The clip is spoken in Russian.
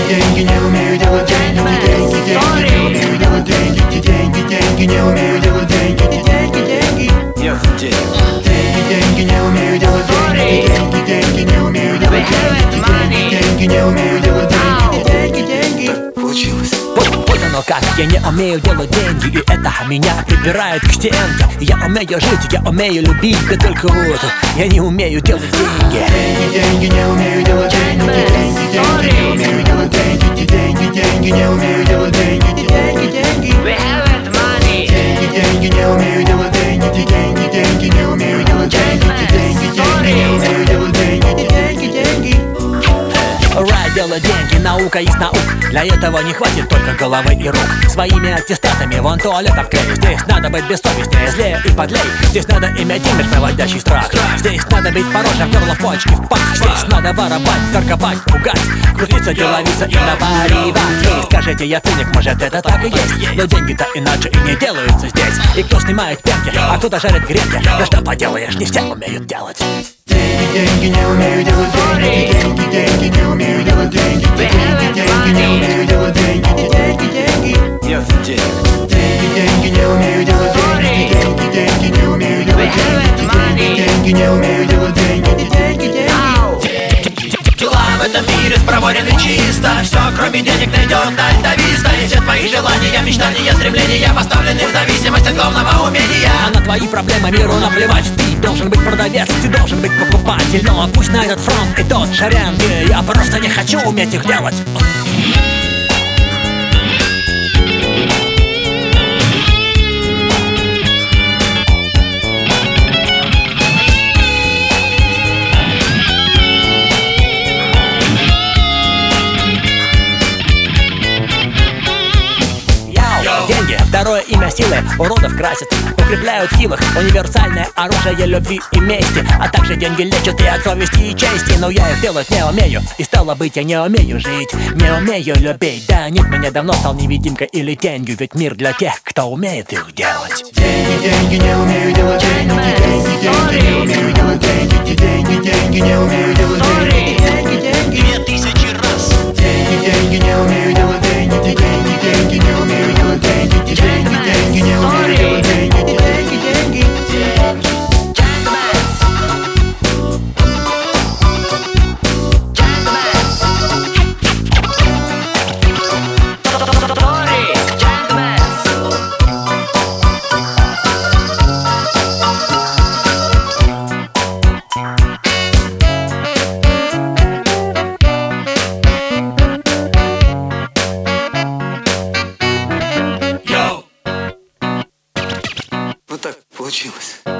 деньги не умею делать деньги, деньги не умею делать деньги, деньги не умею делать деньги, деньги деньги не умею делать деньги, деньги не умею делать деньги, деньги не умею делать деньги. Так получилось. Вот оно как, я не умею делать деньги, и это меня прибирает к стенке. Я умею жить, я умею любить, да только вот я не умею делать деньги. Деньги не умею делать деньги, деньги не умею делать деньги, деньги не умею делать деньги, деньги деньги не умею делать деньги, деньги не умею делать деньги, деньги не умею делать деньги, деньги. Right, делать деньги, наука есть наук. Для этого не хватит только головы и рук. Своими аттестатами вон туалет открыли. Здесь надо быть бессовестнее, злее и подлей. Здесь надо иметь имидж, наводящий страх. Здесь надо быть пороже, в горло, в почки, в пах. Здесь надо воровать, торговать, пугать, крутиться, деловиться и наваривать. Вы скажете, я циник, может это так и есть. Но деньги-то иначе и не делаются здесь. И кто снимает пенки, а кто-то жарит гренки. Да что поделаешь, не все умеют делать. Деньги не умею делать деньги, деньги не умею делать деньги, деньги не умею делать деньги, деньги деньги не умею делать деньги, деньги не умею делать деньги, деньги не умею делать деньги. Дела в этом мире спроворены чисто. Все, кроме денег, найдет альтависта. И все твои желания, мечтания, стремления поставлены в зависимость от главного умения. А на твои проблемы миру наплевать. Ты должен быть продавец, ты должен быть покупатель. Но пусть на этот фронт и тот шеренги. Я просто не хочу уметь их делать. Деньги, второе имя силы, уродов красят, укрепляют хилых. Универсальное оружие любви и мести. А также деньги лечат и от совести и чести. Но я их делать не умею, и стало быть я не умею жить, не умею любить. Да нет, меня давно стал невидимкой или тенью. Ведь мир для тех, кто умеет их делать. Деньги не умею делать деньги, деньги не умею делать деньги, деньги не умею делать деньги, 2000 раз. деньги не умею делать деньги, деньги не умею делать деньги, деньги не умею делать деньги, деньги. Вот так получилось.